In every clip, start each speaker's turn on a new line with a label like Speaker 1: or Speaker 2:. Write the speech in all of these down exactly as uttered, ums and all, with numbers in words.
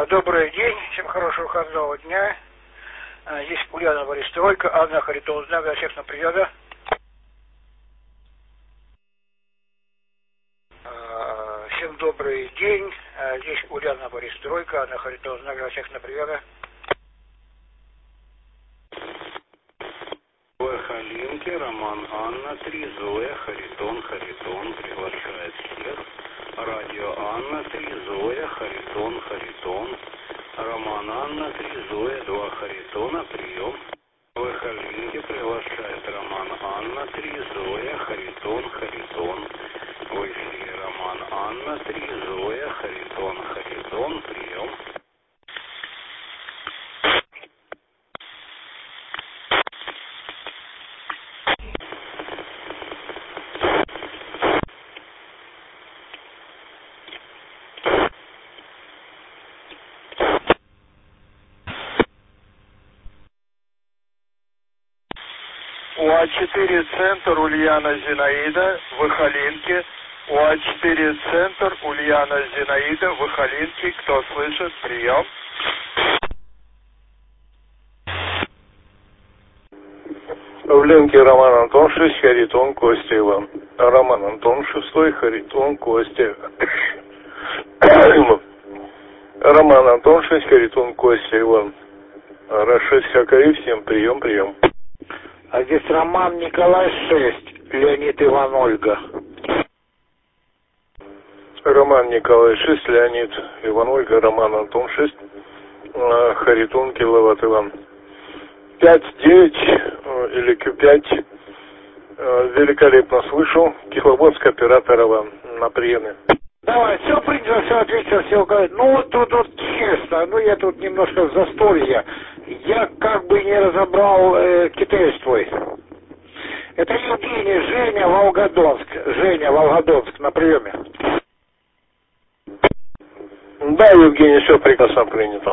Speaker 1: Добрый день, всем хорошего выходного дня. Здесь Ульянова Рестройка, Анна Харитоновна, для всех на приеме. Всем добрый день, здесь Ульянова Рестройка, Анна Харитоновна, для всех на приеме.
Speaker 2: Халинки, Роман, Анна, три, Зоя, Харитон, Харитон, приглашает всех. Радио Анна, три, Зоя, Харитон, Харитон. Роман, Анна, три, Зоя, два, Харитона, прием. В Халинке приглашает Роман, Анна, три, Зоя, Харитон, Харитон. В эфире Роман, Анна, три, Зоя, Харитон, Харитон, прием.
Speaker 3: УА-четыре центр Ульяна Зинаида, Выхолинки. УА-четыре центр Ульяна Зинаида, Выхолинки. Кто слышит? Прием. В линке Роман Антон шесть, Харитон, Костя Иван. Роман Антон шесть, Харитон, Костя. Роман Антон шесть, Харитон, Костя Иван. Рашид всякое, всем прием, прием.
Speaker 4: А здесь Роман Николай шесть, Леонид Иван Ольга.
Speaker 3: Роман Николай шесть, Леонид Иван Ольга, Роман Антон шесть, Харитон Киловатт Иван. пять девять или Q пять. Великолепно слышал. Кисловодск, оператор Иван на приеме.
Speaker 4: Давай, все принято, все отлично, все говорит. Ну вот тут вот честно, ну я тут немножко в застолье. Я как бы не разобрал э, китаец твой. Это Евгений, Женя, Волгодонск. Женя, Волгодонск на приеме.
Speaker 3: Да, Евгений, все прекрасно принято.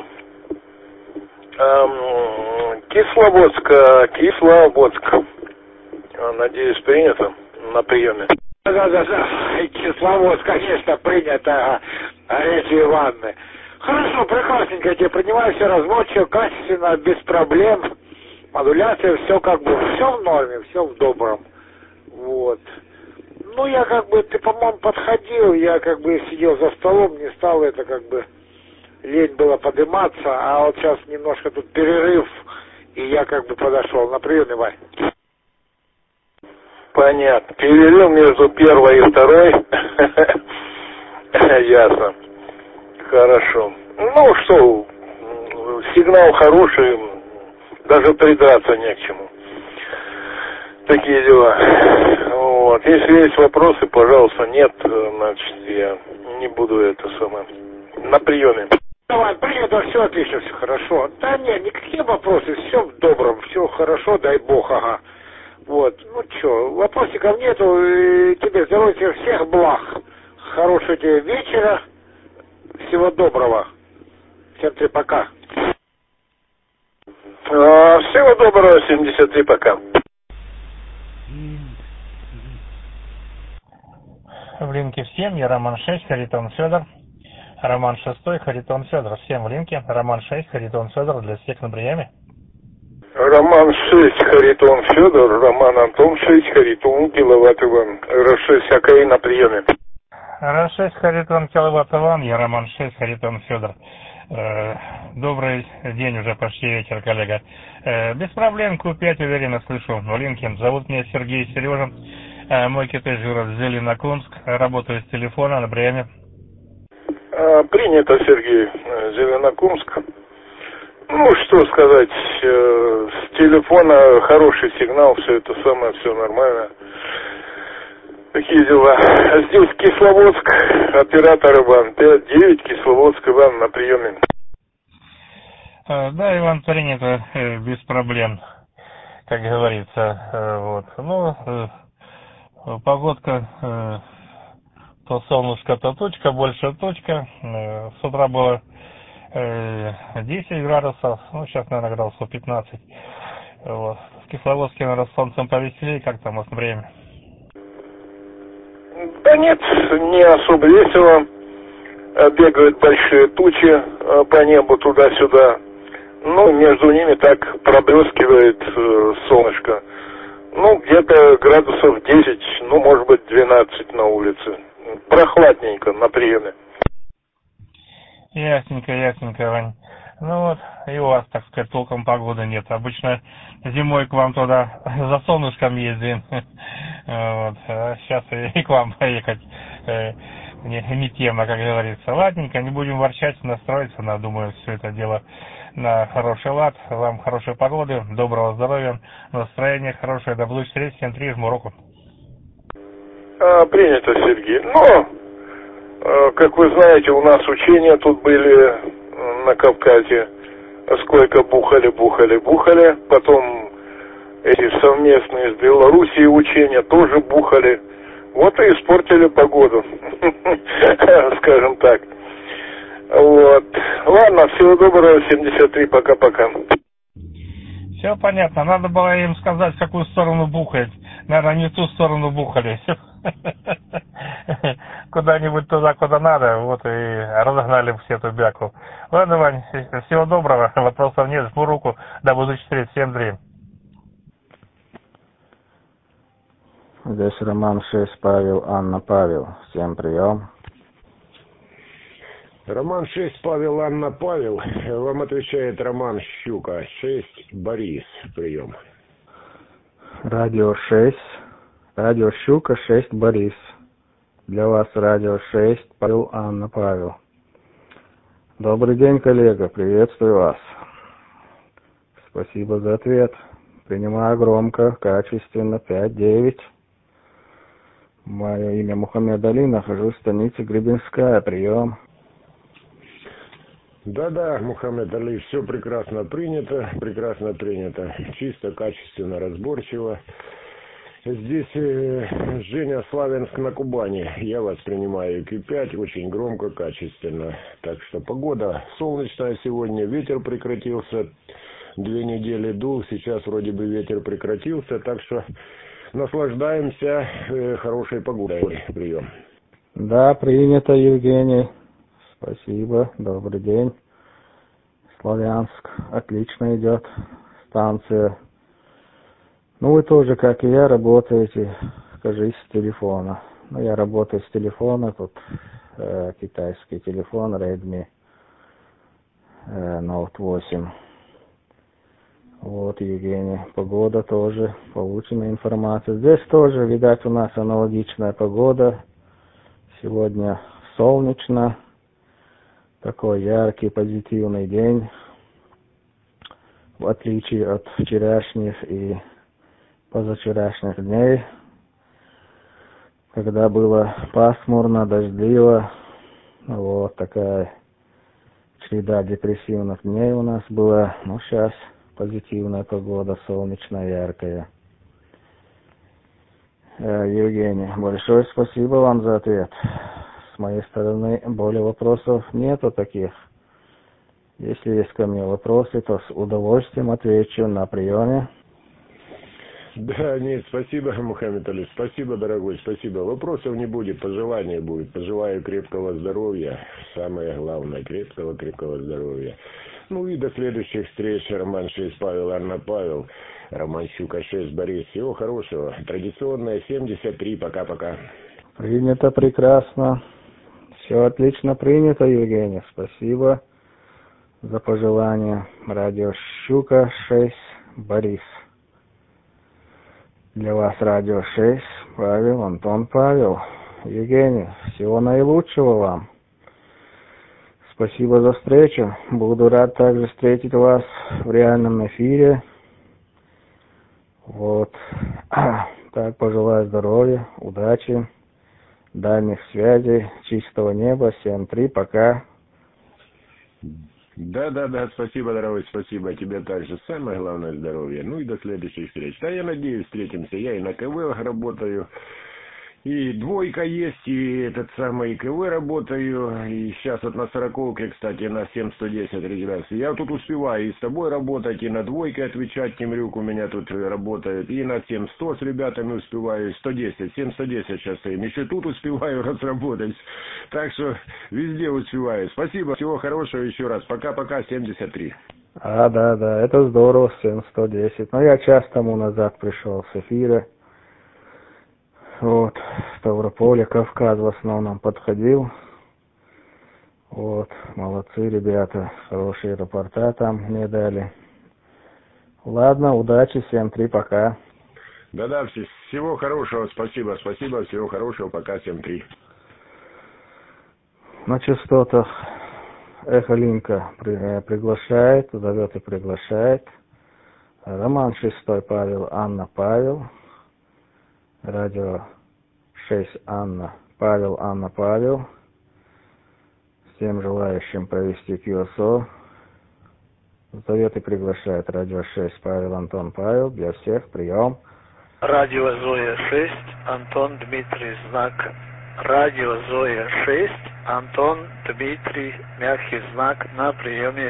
Speaker 3: Эм, Кисловодск, Кисловодск. Надеюсь, принято на приеме.
Speaker 4: Да-да-да, Кисловодск, конечно, принято, горячие ванны. Хорошо, прекрасненько, я тебе принимаю, все разводчик, качественно, без проблем. Модуляция, все как бы, все в норме, все в добром. Вот. Ну, я как бы, ты, по-моему, подходил, я как бы сидел за столом, не стал это как бы, лень было подниматься, а вот сейчас немножко тут перерыв, и я как бы подошел. На приеме, Вань.
Speaker 3: Понятно. Перерыв между первой и второй. Ясно. Хорошо. Ну что, сигнал хороший, даже придраться не к чему. Такие дела. Вот. Если есть вопросы, пожалуйста, нет, значит, я не буду это самое. На приеме.
Speaker 4: Давай, принято, все отлично, все хорошо. Да нет, никакие вопросы, все в добром, все хорошо, дай бог, ага. Вот, ну что, вопросиков нету, и тебе здоровья, всех благ. Хорошего тебе вечера, всего доброго. Всем три пока.
Speaker 3: А, всего доброго, семьдесят три пока.
Speaker 5: В линке всем, я Роман шесть, Харитон Федор. Роман шесть, Харитон Федор. Всем в линке. Роман шесть, Харитон Федор, для всех на приеме.
Speaker 3: Роман шесть, Харитон Федор, Роман Антон шесть, Харитон Киловатт Иван. Р шесть всякое на приеме.
Speaker 5: Р шесть, Харитон Киловатт Иван, я Роман шесть, Харитон Федор. Э, добрый день, уже почти вечер, коллега. Э, без проблем, Q пять уверенно слышу в линке. Зовут меня Сергей Сережа. Э, мой китайский город Зеленокумск. Работаю с телефона на приеме.
Speaker 3: А, принято, Сергей. Зеленокумск. Ну, что сказать, э, с телефона хороший сигнал, все это самое, все нормально. Такие дела. Здесь Кисловодск, оператор Иван, пять девять, Кисловодск, Иван на приеме.
Speaker 5: Э, да, Иван, принято, э, без проблем, как говорится. Э, вот. Ну, э, погодка, э, то солнышко, то тучка, больше тучка. Э, с утра было десять градусов, ну сейчас, наверное, градусов пятнадцать. Вот. В Кисловодске, наверное, с солнцем повеселее, как там у вас время?
Speaker 3: Да нет, не особо весело. бегают большие тучи по небу туда-сюда. Ну, между ними так проблескивает солнышко. Ну, где-то градусов десять, ну, может быть, двенадцать на улице. Прохладненько на приеме.
Speaker 5: Ясненько, ясненько, Вань. Ну вот, и у вас, так сказать, толком погоды нет. Обычно зимой к вам туда за солнышком ездим. Вот. А сейчас и к вам поехать не, не тема, как говорится. Ладненько, не будем ворчать, настроиться. На, думаю, все это дело на хороший лад. Вам хорошей погоды, доброго здоровья, настроения хорошее. До будущих встреч. Всем три, жму руку.
Speaker 3: А, принято, Сергей. Но, а, как вы знаете, у нас учения тут были на Кавказе. Сколько бухали, бухали, бухали. Потом эти совместные с Белоруссией учения тоже бухали. Вот и испортили погоду, скажем так. Вот. Ладно, всего доброго, семьдесят три, пока-пока.
Speaker 5: Все понятно, надо было им сказать, в какую сторону бухать. Наверное, не в ту сторону бухали. Куда-нибудь туда, куда надо, вот и разогнали все эту бяку. Ладно, Вань, всего доброго, вопросов нет, жму руку, до будущих встреч, всем три.
Speaker 6: Здесь Роман шесть, Павел, Анна, Павел. Всем прием.
Speaker 7: Роман шесть, Павел, Анна, Павел. Вам отвечает Роман Щука шесть, Борис. Прием.
Speaker 6: Радио шесть. Радио Щука шесть, Борис. Для вас радио шесть, Павел, Анна, Павел. Добрый день, коллега. Приветствую вас. Спасибо за ответ. Принимаю громко, качественно, пять девять. Мое имя Мухаммед Али, нахожусь в станице Гребенская. Прием.
Speaker 7: Да-да, Мухаммед Али, все прекрасно принято, прекрасно принято. Чисто, качественно, разборчиво. Здесь э, Женя, Славянск на Кубани. Я вас принимаю Q пять, очень громко, качественно. Так что погода солнечная сегодня, ветер прекратился. Две недели дул, сейчас вроде бы ветер прекратился, так что наслаждаемся э, хорошей погодой. Прием.
Speaker 6: Да, принято, Евгений. Спасибо, добрый день. Славянск, отлично идет станция. Ну, вы тоже, как и я, работаете, скажись, с телефона. Ну, я работаю с телефона, тут э, китайский телефон Redmi э, Note восемь. Вот, Евгений, погода тоже, получена информация. Здесь тоже, видать, у нас аналогичная погода. Сегодня солнечно, такой яркий, позитивный день, в отличие от вчерашних и позавчерашних дней, когда было пасмурно, дождливо. Вот такая череда депрессивных дней у нас была. Ну, сейчас позитивная погода, солнечная, яркая. Евгений, большое спасибо вам за ответ. С моей стороны более вопросов нету таких. Если есть ко мне вопросы, то с удовольствием отвечу на приеме.
Speaker 7: Да, нет, спасибо, Мухаммед Али, спасибо, дорогой, спасибо. Вопросов не будет, пожелания будет. Пожелаю крепкого здоровья, самое главное, крепкого-крепкого здоровья. Ну и до следующих встреч. Роман шесть, Павел, Анна, Павел. Роман Щука шесть, Борис. Всего хорошего. Традиционная семьдесят три. Пока-пока.
Speaker 6: Принято прекрасно. Все отлично принято, Евгений. Спасибо за пожелание. Радио Щука шесть, Борис. Для вас радио шесть, Павел, Антон, Павел. Евгений, всего наилучшего вам. Спасибо за встречу. Буду рад также встретить вас в реальном эфире. Вот. Так, пожелаю здоровья, удачи, дальних связей, чистого неба. семь три, пока.
Speaker 7: Да, да, да, спасибо, дорогой, спасибо. Тебе также самое главное здоровье. Ну и до следующих встреч. Да, я надеюсь, встретимся. Я и на КВ работаю, И двойка есть, и этот самый КВ работаю, и сейчас вот на сороковке, кстати, на семь сто десять регуляции. Я тут успеваю и с тобой работать, и на двойке отвечать, Темрюк у меня тут работает, и на семь сто с ребятами успеваю, сто десять, семь сто десять сейчас им. Еще тут успеваю разработать, так что везде успеваю. Спасибо, всего хорошего еще раз. Пока-пока, семьдесят три.
Speaker 6: А, да, да, это здорово, семь сто десять. Но я час тому назад пришел с эфира. Вот, Ставрополе, Кавказ в основном подходил. Вот, молодцы ребята, хорошие рапорта там мне дали. Ладно, удачи, семь три, пока.
Speaker 7: Да-да, всего хорошего, спасибо, спасибо, всего хорошего, пока, семь три.
Speaker 6: На частотах Эхолинка при, приглашает, зовет и приглашает. Роман шестой, Павел, Анна, Павел. Радио шесть, Анна, Павел, Анна, Павел. Всем желающим провести кью эс о. Зовет и приглашает Радио шесть, Павел, Антон, Павел. Для всех прием.
Speaker 8: Радио Зоя шесть, Антон, Дмитрий, знак. Радио Зоя шесть, Антон, Дмитрий, мягкий знак на приеме.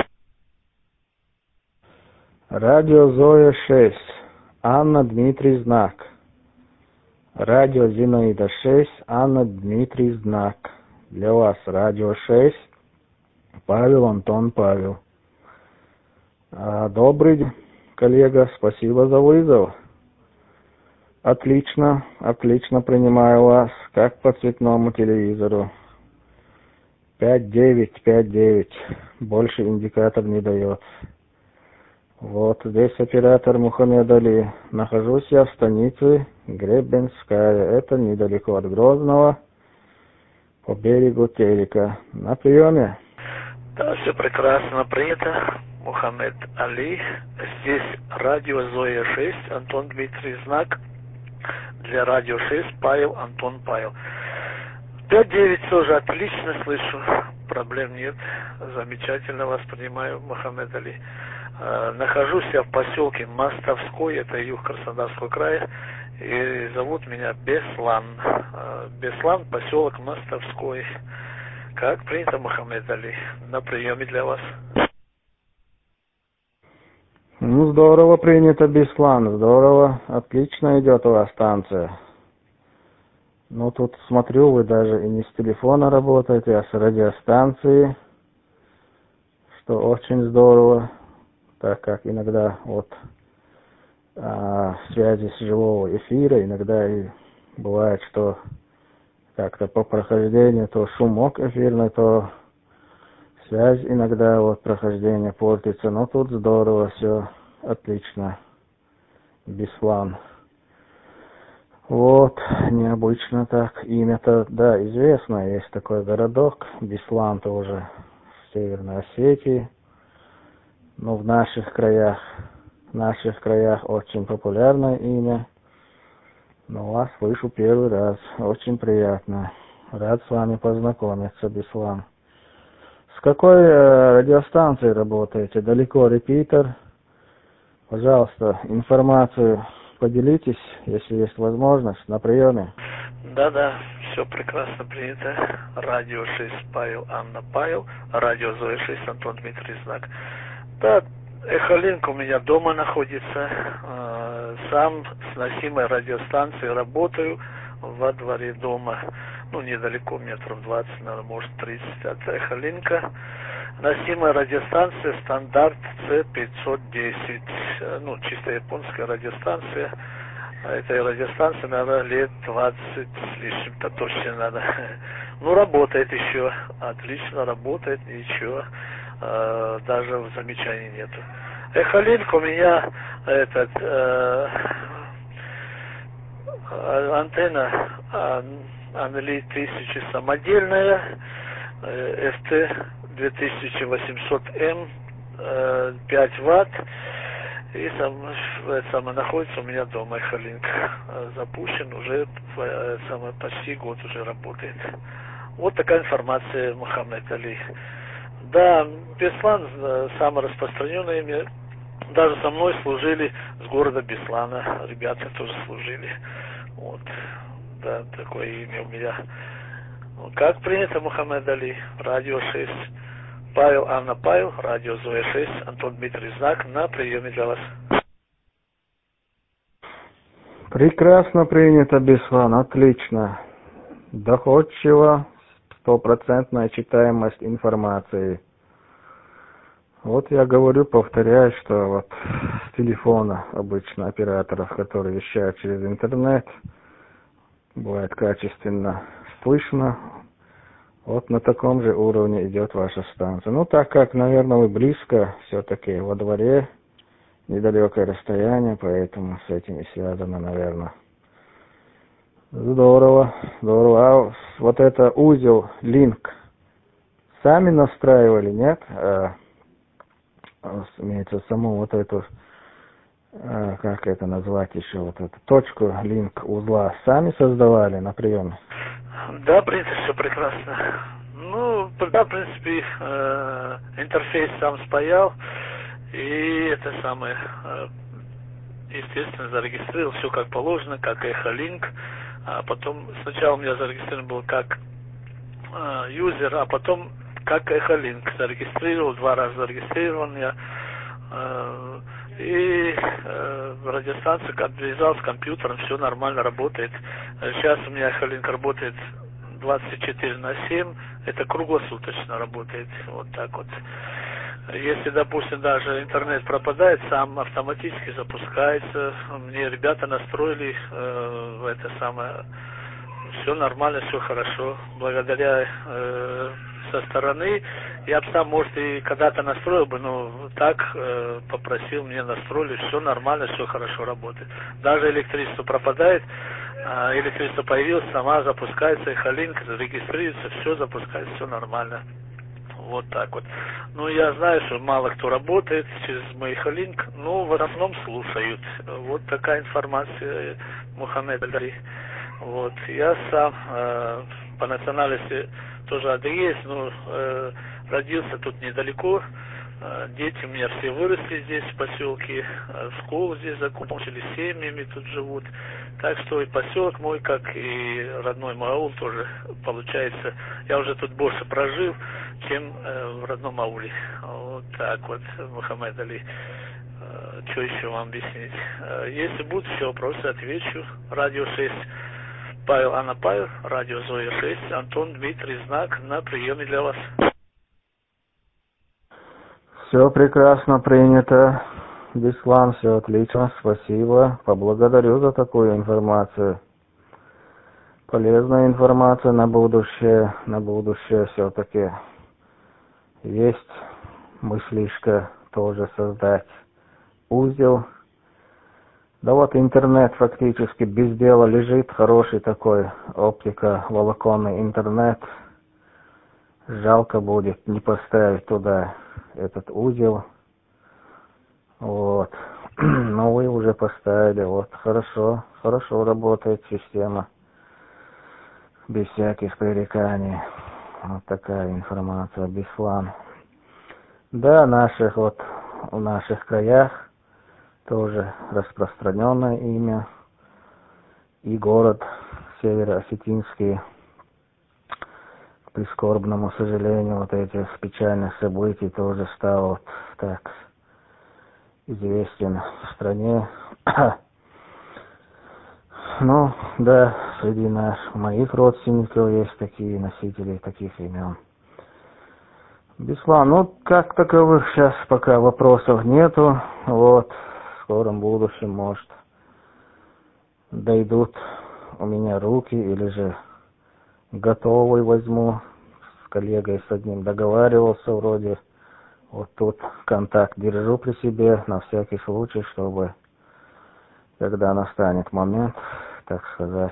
Speaker 6: Радио Зоя шесть, Анна, Дмитрий, знак. Радио Зинаида шесть, Анна, Дмитрий, знак. Для вас Радио шесть, Павел, Антон, Павел. А, добрый день, коллега, спасибо за вызов. Отлично, отлично принимаю вас, как по цветному телевизору. пять девять, пять девять, больше индикатор не дает. Вот здесь оператор Мухаммед Али. Нахожусь я в станице Гребенская. Это недалеко от Грозного, по берегу Терека. На приеме.
Speaker 8: Да, все прекрасно принято. Мухаммед Али. Здесь радио Зоя шесть, Антон, Дмитрий, знак. Для радио шесть, Павел, Антон, Павел. пять девять тоже отлично слышу. Проблем нет. Замечательно вас принимаю, Мухаммед Али. Нахожусь я в поселке Мостовской, это юг Краснодарского края, и зовут меня Беслан. Беслан, поселок Мостовской. Как принято, Мухаммед Али, на приеме для вас.
Speaker 6: Ну, здорово принято, Беслан, здорово, отлично идет у вас станция. Ну, тут смотрю, вы даже и не с телефона работаете, а с радиостанции, что очень здорово. Так как иногда вот а, связи с живого эфира, иногда и бывает, что как-то по прохождению то шумок эфирный, то связь иногда вот прохождение портится. Но тут здорово, все отлично. Беслан. Вот, необычно так. Имя-то, да, известно, есть такой городок, Беслан тоже в Северной Осетии. Но в наших краях, в наших краях очень популярное имя. Но вас слышу первый раз. Очень приятно. Рад с вами познакомиться, Беслан. С какой э, радиостанцией работаете? Далеко репитер? Пожалуйста, информацию поделитесь, если есть возможность, на приеме.
Speaker 8: Да-да, все прекрасно принято. Радио шесть, Павел, Анна, Павел. Радио Зоя шесть, Антон, Дмитрий, знак. Да, Эхолинк у меня дома находится. Сам с носимой радиостанцией работаю во дворе дома. Ну, недалеко, метров двадцать, наверное, может тридцать от Эхолинка. Носимая радиостанция стандарт С пятьсот десять. Ну, чисто японская радиостанция. Этой радиостанции, наверное, лет двадцать с лишним-то точно надо. Ну, работает еще. Отлично работает, ничего. Даже замечаний нету. Эхолинк у меня этот э, антенна Анли тысяча самодельная, э, эф тэ две тысячи восемьсот эм, э, пять ватт, и сам, сам находится у меня дома. Эхолинк запущен уже э, самое, почти год уже работает. Вот такая информация, Мухаммед Али. Да, Беслан самое распространенное имя. Даже со мной служили с города Беслана. Ребята тоже служили. Вот. да, такое имя у меня. Как принято, Мухаммед Али, радио шесть. Павел, Анна, Павел, радио Зоя шесть, Антон Дмитрий Знак, на приеме для вас.
Speaker 6: Прекрасно принято, Беслан, отлично. Доходчиво, стопроцентная читаемость информации. Вот я говорю, повторяю, что вот с телефона обычно операторов, которые вещают через интернет, бывает качественно слышно. Вот на таком же уровне идет ваша станция. Ну, так как, наверное, вы близко, все-таки во дворе, недалекое расстояние, поэтому с этим и связано, наверное. Здорово, здорово. А вот это узел, линк, сами настраивали, нет? А, имеется саму вот эту, а, как это назвать еще, вот эту точку, линк узла, сами создавали на приеме?
Speaker 8: Да, в принципе, все прекрасно. Ну, да, в принципе, э, интерфейс сам спаял, и это самое, э, естественно, зарегистрировал все как положено, как Эхолинк. А потом сначала у меня зарегистрирован был как э, юзер, а потом как Эхолинк. Зарегистрировал, два раза зарегистрирован я. Э, и э, радиостанция подвязал с компьютером, все нормально работает. Сейчас у меня Эхолинк работает двадцать четыре на семь, это круглосуточно работает, вот так вот. Если, допустим, даже интернет пропадает, сам автоматически запускается. Мне ребята настроили э, это самое, все нормально, все хорошо. Благодаря э, со стороны, я бы сам, может, и когда-то настроил бы, но так э, попросил, мне настроили, все нормально, все хорошо работает. Даже электричество пропадает, э, электричество появилось, сама запускается, Эхолинк регистрируется, все запускается, все нормально. Вот так вот. Ну, я знаю, что мало кто работает через мой Эхолинк, но в основном слушают. Вот такая информация, Мухаммед Али. Вот. Я сам э, по национальности тоже адыгеец, но э, родился тут недалеко. Э, дети у меня все выросли здесь, в поселке. Э, школу здесь закончили, семьями тут живут. Так что и поселок мой, как и родной мой аул тоже, получается, я уже тут больше прожил, чем э, в родном ауле. Вот так вот, Мухаммед Али. Э, что еще вам объяснить? Э, если будут еще вопросы, отвечу. Радио шесть. Павел, Анна, Павел, радио Зоя шесть, Антон Дмитрий Знак, на приеме для вас.
Speaker 6: Все прекрасно принято. Беслан, все отлично, спасибо. Поблагодарю за такую информацию. Полезная информация на будущее. На будущее все-таки есть мыслишка тоже создать узел. Да вот интернет фактически без дела лежит, хороший такой, оптика, волоконный интернет. Жалко будет не поставить туда этот узел. Вот. Но вы уже поставили. Вот. Хорошо. Хорошо работает система. Без всяких пререканий. Вот такая информация. Беслан. Да, наших вот в наших краях тоже распространенное имя. И город Северо-Осетинский. К прискорбному сожалению, вот этих печальных событий тоже стал вот так известен в стране. Ну, да, среди наших, моих родственников есть такие носители таких имен. Беслан, ну, как таковых сейчас пока вопросов нету. Вот, в скором будущем, может, дойдут у меня руки, или же готовый возьму. С коллегой с одним договаривался вроде. Вот тут контакт держу при себе на всякий случай, чтобы, когда настанет момент, так сказать,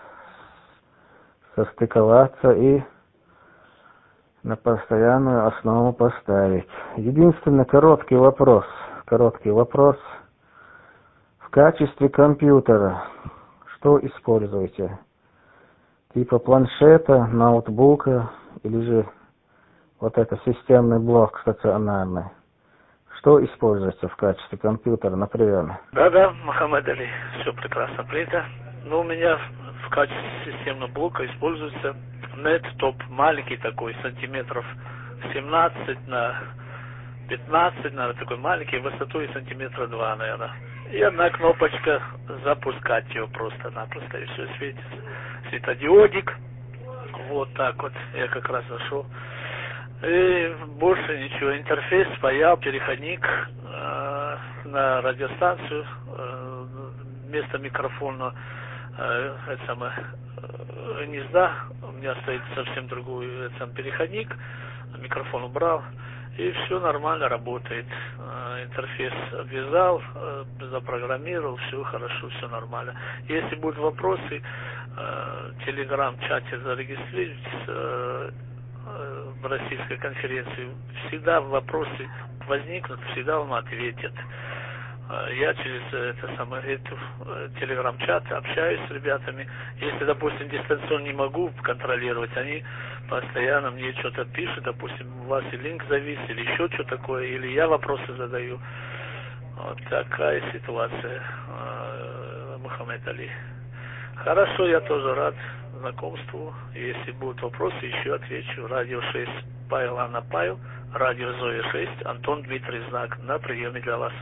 Speaker 6: состыковаться и на постоянную основу поставить. Единственный короткий вопрос, короткий вопрос. В качестве компьютера что используете? Типа планшета, ноутбука или же вот это системный блок стационарный? Что используется в качестве компьютера на приеме?
Speaker 8: Да-да, Мухаммед Али, все прекрасно принято. Но у меня в качестве системного блока используется нет-топ, маленький такой, сантиметров семнадцать на пятнадцать, наверное, такой маленький, высотой сантиметра два, наверное. И одна кнопочка запускать ее просто-напросто, и все светится. Светодиодик. Вот так вот, я как раз зашел. И больше ничего. Интерфейс паял, переходник э, на радиостанцию. Э, вместо микрофона э, это самое, э, гнезда. У меня стоит совсем другой это сам переходник. Микрофон убрал. И все нормально работает. Э, интерфейс обвязал, э, запрограммировал, все хорошо, все нормально. Если будут вопросы, э, в телеграм-чате зарегистрируйтесь. Э, в российской конференции, всегда вопросы возникнут, всегда вам ответят. Я через это самое, эту телеграм-чат общаюсь с ребятами. Если, допустим, дистанционно не могу контролировать, они постоянно мне что-то пишут, допустим, у вас и линк завис, или еще что такое, или я вопросы задаю. Вот такая ситуация, Мухаммед Али. Хорошо, я тоже рад знакомству. Если будут вопросы, еще отвечу. Радио шесть, Павел, Анна, Павел. Радио Зоя шесть, Антон, Дмитрий, Знак. На приеме для вас.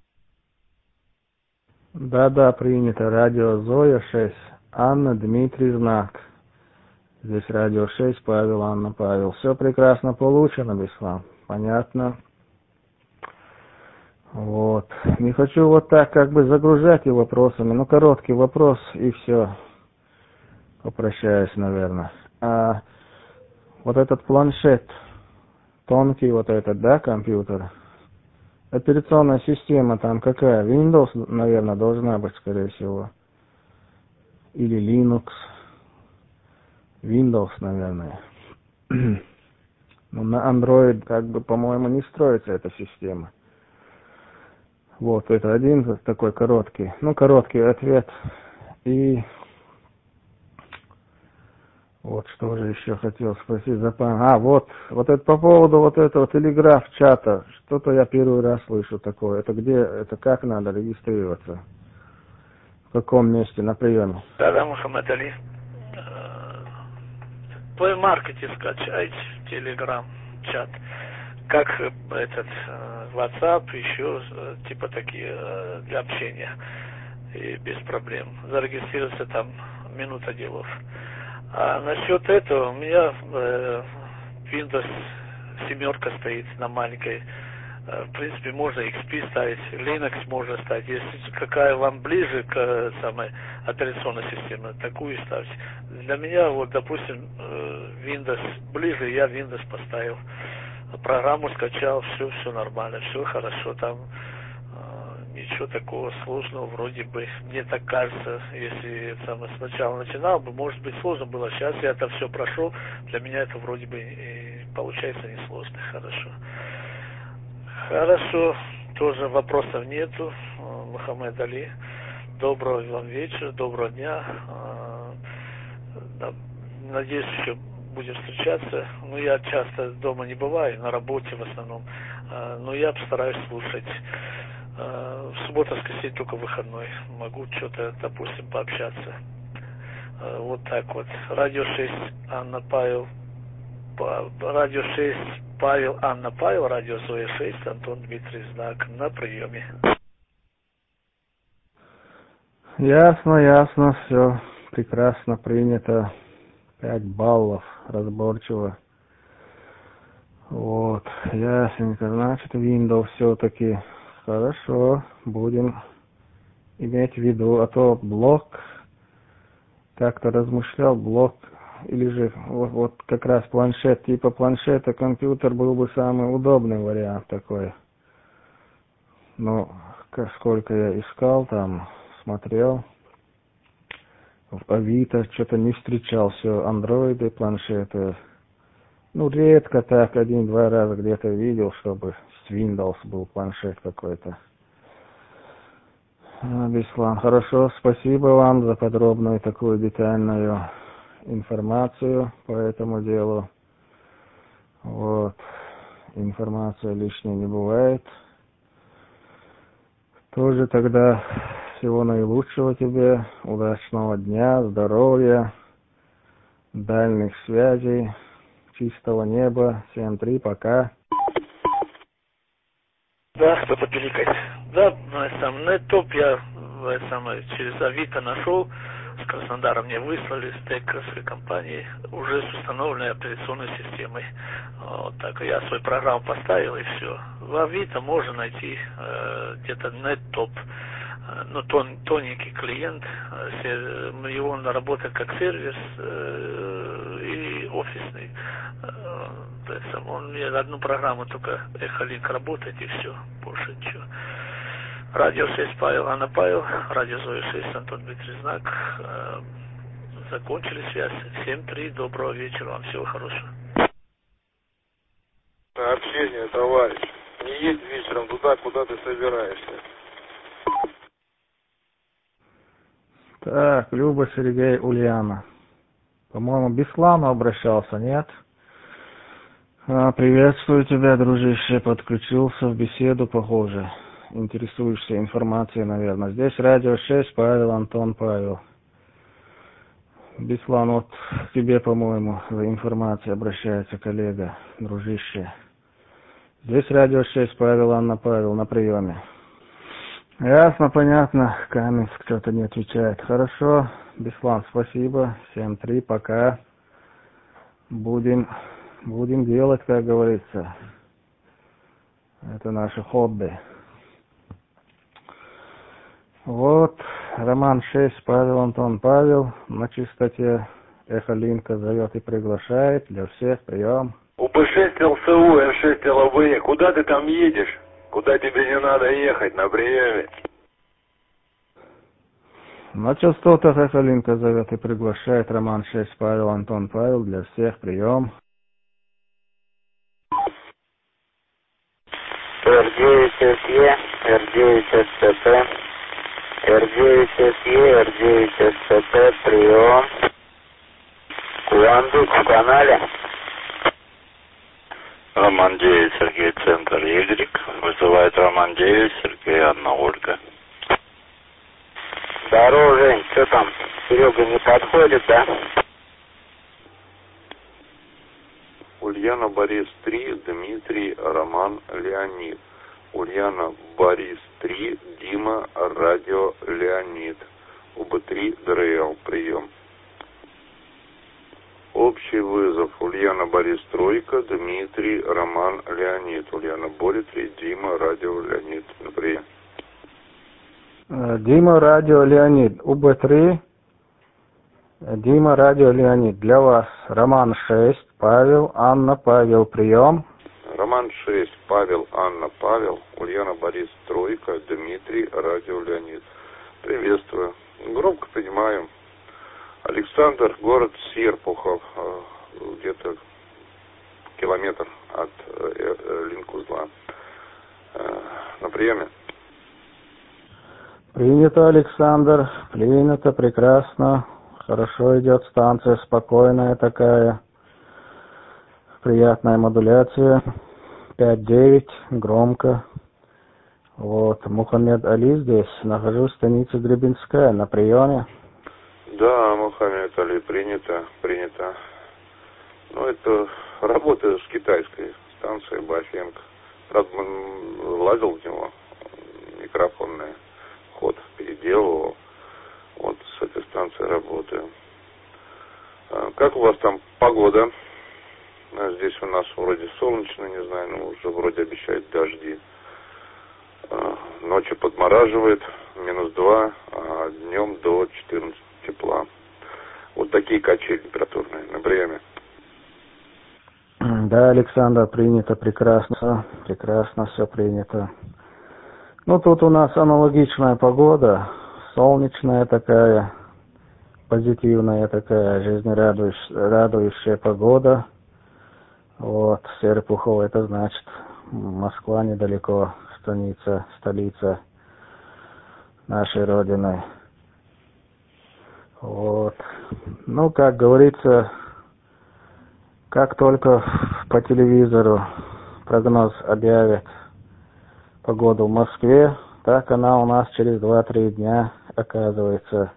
Speaker 6: Да-да, принято. Радио Зоя шесть, Анна, Дмитрий, Знак. Здесь радио шесть, Павел, Анна, Павел. Все прекрасно получено, Беслан. Понятно. Вот. Не хочу вот так как бы загружать и вопросами. Ну, короткий вопрос и все. Попрощаюсь, наверное. А вот этот планшет, тонкий вот этот, да, компьютер, операционная система там какая? Windows, наверное, должна быть, скорее всего. Или Linux. Windows, наверное. Но на Android, как бы, по-моему, не строится эта система. Вот, это один такой короткий, ну, короткий ответ. И вот что же еще хотел спросить. А, вот, вот это по поводу вот этого телеграф-чата. Что-то я первый раз слышу такое. Это где, это как надо регистрироваться? В каком месте на приеме?
Speaker 8: Да-да, Мухаммед Али. В Play Market скачайте телеграм-чат. Как этот WhatsApp, еще типа такие для общения. И без проблем. Зарегистрироваться там минута делов. А насчет этого, у меня э, Windows семерка стоит на маленькой. Э, в принципе, можно икс пи ставить, Linux можно ставить. Если какая вам ближе к самой операционной системе, такую ставьте. Для меня, вот, допустим, э, Windows ближе, я Windows поставил. Программу скачал, все, все нормально, все хорошо. Там ничего такого сложного вроде бы, мне так кажется, если сам сначала начинал бы, может быть, сложно было. Сейчас я это все прошел, для меня это вроде бы и получается несложно, хорошо. Хорошо, тоже вопросов нету. Мухаммед Али, доброго вам вечера, доброго дня. Надеюсь, еще будем встречаться. Ну, я часто дома не бываю, на работе в основном, но я постараюсь слушать. В субботу, воскресенье только выходной. Могу что-то, допустим, пообщаться. Вот так вот. Радио шесть, Анна, Павел. Радио шесть, Павел, Анна, Павел. Радио Зоя шесть, Антон, Дмитрий, Знак. На приеме.
Speaker 6: Ясно, ясно. Все прекрасно принято. Пять баллов. Разборчиво. Вот. Ясненько. Значит, Windows все-таки... Хорошо, будем иметь в виду, а то блок, как-то размышлял, блок, или же вот, вот как раз планшет, типа планшета, компьютер был бы самый удобный вариант такой. Но сколько я искал там, смотрел, в Авито что-то не встречал, все андроиды, планшеты. Ну, редко так, один-два раза где-то видел, чтобы с Windows был планшет какой-то. А, Беслан, хорошо, спасибо вам за подробную такую детальную информацию по этому делу. Вот, информация лишней не бывает. Тоже тогда всего наилучшего тебе, удачного дня, здоровья, дальних связей, чистого неба. семь три, пока.
Speaker 8: Да, кто-то пиликает. Да, ну, сам нетоп я самое, через Авито нашел, с Краснодара мне выслали стек своей компании уже с установленной операционной системой. Вот так, я свою программу поставил и все. В Авито можно найти э, где-то неттоп, э, ну тон, тоненький клиент, э, его он работает как сервис э, и офисный. Э, то есть он мне одну программу только Эхолинк работает и все, больше ничего. Радио шесть Павел, Анна Павел, радио Зоя шесть, Антон Дмитрий Знак. Э, закончили связь. семь три, доброго вечера, вам всего хорошего.
Speaker 3: Общение, товарищ. Не едь вечером туда, куда ты собираешься.
Speaker 6: Так, Люба, Сергей, Ульяна. По-моему, Беслану обращался, нет? А, приветствую тебя, дружище. Подключился в беседу, похоже. Интересуешься информацией, наверное. Здесь радио шесть, Павел, Антон, Павел. Беслан, вот к тебе, по-моему, за информацией обращается коллега, дружище. Здесь радио шесть, Павел, Анна, Павел, на приеме. Ясно, понятно. Каменск что-то не отвечает. Хорошо. Беслан, спасибо. семь три, пока. Будем, будем делать, как говорится. Это наше хобби. Вот, Роман шесть, Павел, Антон, Павел, на чистоте. Эхолинка зовет и приглашает. Для всех прием.
Speaker 3: У Б шесть Л С У, Р шесть Л В Е, куда ты там едешь? Куда тебе не надо ехать на приеме?
Speaker 6: На частотах Эхолинка зовет и приглашает. Роман шесть, Павел, Антон, Павел, для всех прием.
Speaker 9: Р девять С Е, Р девять С Ц П, Р девять С Е, Р девять С Ц П, прием. Куандык в канале.
Speaker 2: Роман девять, Сергей, центр Y. Вызывает Роман девять, Сергей, Анна, Ольга.
Speaker 9: Здорово, Жень, что там? Серега не подходит, да?
Speaker 3: Ульяна, Борис три, Дмитрий, Роман, Леонид. Ульяна, Борис три, Дима, радио, Леонид. У Б три, ДРЛ, прием. Общий вызов. Ульяна, Борис тройка, Дмитрий, Роман, Леонид. Ульяна, Борис три, Дима, радио, Леонид. На прием.
Speaker 6: Дима, радио, Леонид. У Б три. Дима, радио, Леонид. Для вас Роман шесть, Павел, Анна, Павел, прием.
Speaker 3: Роман шесть, Павел, Анна, Павел, Ульяна, Борис тройка, Дмитрий, радио, Леонид. Приветствую. Громко принимаем. Александр, город Серпухов, где-то километр от Линкузла. На приеме.
Speaker 6: Принято, Александр. Принято, прекрасно. Хорошо идет станция, спокойная такая. Приятная модуляция. пять девять, громко. Вот, Мухаммед Али здесь. Нахожусь в станице Гребенская, на приеме.
Speaker 3: Да, Мухаммед Али, принято, принято. Ну, это работа с китайской станцией Бафенко. Правда, лазил в него, микрофонный ход переделывал. Вот с этой станцией работаю. Как у вас там погода? Здесь у нас вроде солнечно, не знаю, но уже вроде обещают дожди. Ночью подмораживает, минус два, а днем до четырнадцати тепла. Вот такие качели температурные на приеме.
Speaker 6: Да, Александр, принято, прекрасно, прекрасно, все принято. Ну, тут у нас аналогичная погода, солнечная такая, позитивная такая, жизнерадующая радующая погода. Вот, Серпухов, это значит, Москва недалеко, станица, столица нашей Родины. Вот. Ну, как говорится, как только по телевизору прогноз объявят погоду в Москве, так она у нас через два-три дня, оказывается.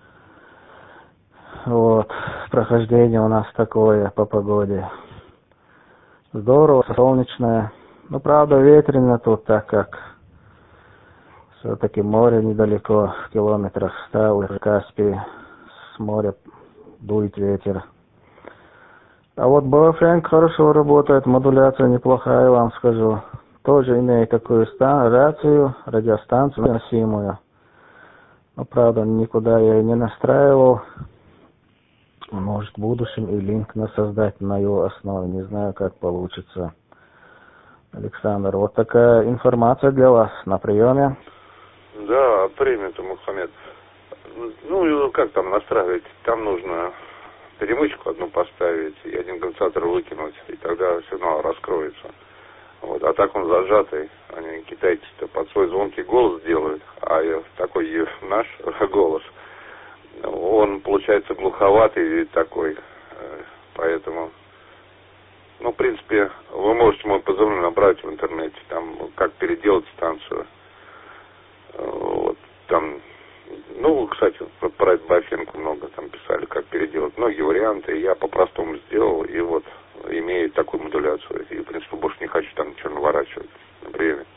Speaker 6: Вот, прохождение у нас такое по погоде. Здорово, солнечное. Ну, правда, ветрено тут, так как все-таки море недалеко, в километрах ста уже Каспий, с моря дует ветер. А вот Боафрэнк хорошо работает, модуляция неплохая, вам скажу. Тоже имеет такую стан- рацию, радиостанцию носимую. Но, правда, никуда я ее не настраивал. Может, в будущем и линк на создать на его основе. Не знаю, как получится. Александр, вот такая информация для вас на приеме.
Speaker 3: Да, принято, Мухаммед. Ну, как там настраивать? Там нужно перемычку одну поставить и один конденсатор выкинуть, и тогда сигнал раскроется. Вот. А так он зажатый. Они, китайцы-то, под свой звонкий голос делают, а такой наш голос, он получается глуховатый такой, поэтому, ну, в принципе, вы можете мой позывной набрать в интернете, там, как переделать станцию. Вот, там, ну, кстати, про эту Боафрэнк много там писали, как переделать. Многие варианты, я по-простому сделал, и вот, имею такую модуляцию. И, в принципе, больше не хочу там ничего наворачивать на приеме.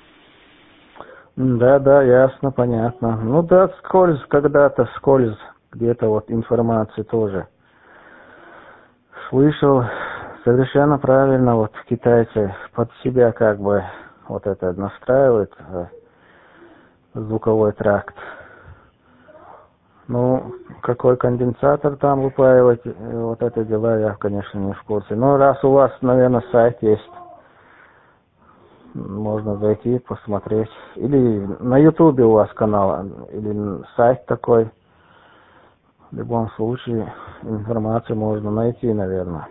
Speaker 6: Да, да, ясно, понятно. Ну да, скользь когда-то, скользь, где-то вот информации тоже. Слышал, совершенно правильно, вот китайцы под себя как бы вот это настраивают, звуковой тракт. Ну, какой конденсатор там выпаивать, вот это дела я, конечно, не в курсе. Но раз у вас, наверное, сайт есть, можно зайти, посмотреть. Или на ютубе у вас канал, или сайт такой. В любом случае, информацию можно найти, наверное.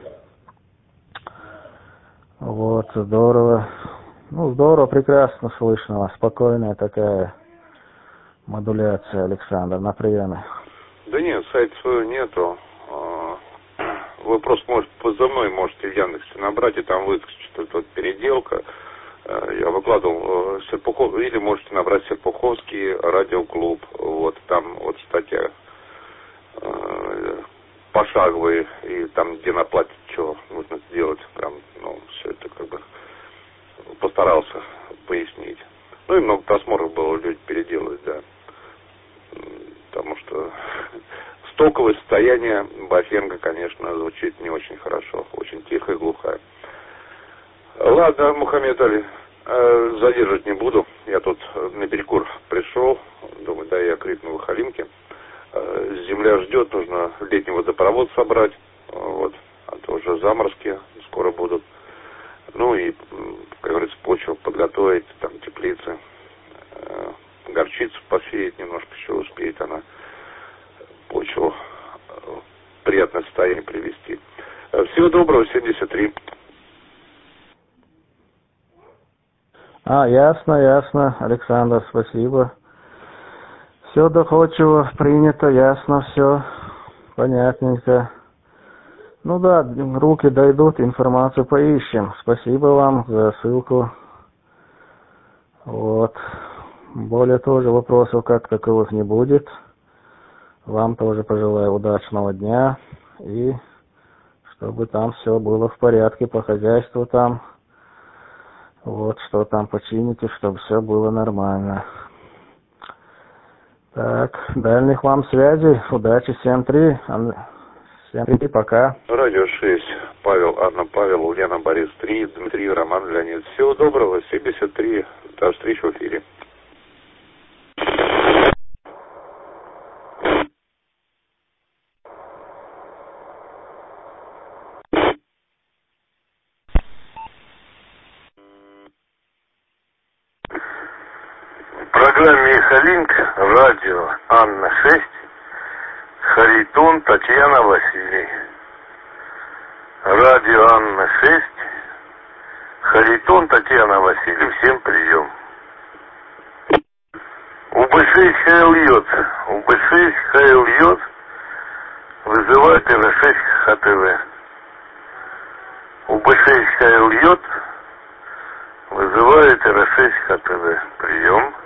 Speaker 6: Вот, здорово. Ну, здорово, прекрасно слышно. Спокойная такая модуляция, Александр, на приеме.
Speaker 3: Да нет, сайта своего нету. Вы просто можете позывной можете в Яндексе набрать, и там выскочит эта вот переделка. Я выкладывал Серпухов, или можете набрать Серпуховский радиоклуб. Вот там вот статья пошаговые, и там, где на плате что нужно сделать, прям, ну, все это как бы постарался пояснить. Ну и много просмотров было, люди переделывают, да. Потому что стоковое состояние Боафрэнка, конечно, звучит не очень хорошо, очень тихо и глухая. Ладно, Мухаммед Али, задерживать не буду. Я тут на перекур пришел, думаю, да, я крикну в Халимке. Земля ждет, нужно летний водопровод собрать, вот, а то уже заморозки скоро будут. Ну и, как говорится, почву подготовить, там теплицы, горчицу посеять немножко еще успеет она, почву в приятное состояние привести. Всего доброго, семьдесят три.
Speaker 6: А, ясно, ясно, Александр, спасибо. Все доходчиво, принято, ясно, все, понятненько. Ну да, руки дойдут, информацию поищем. Спасибо вам за ссылку. Вот. Более тоже вопросов как таковых не будет. Вам тоже пожелаю удачного дня. И чтобы там все было в порядке по хозяйству там. Вот, что там почините, чтобы все было нормально. Так, дальних вам связей. Удачи, семь три. семь три, пока.
Speaker 3: Радио шесть. Павел, Анна, Павел, Ульяна, Борис три, Дмитрий, Роман, Леонид. Всего доброго, семьдесят три. До встречи в эфире.
Speaker 10: В программе «Эхолинк», радио Анна шесть, Харитон, Татьяна, Василий. Радио Анна шесть, Харитон, Татьяна, Василий. Всем прием. У бэ шесть ха эл йод, у бэ шесть ха эл йод вызывает эр шесть ха тэ вэ. у бэ шесть ха эл йод вызывает эр шесть ха тэ вэ. Прием.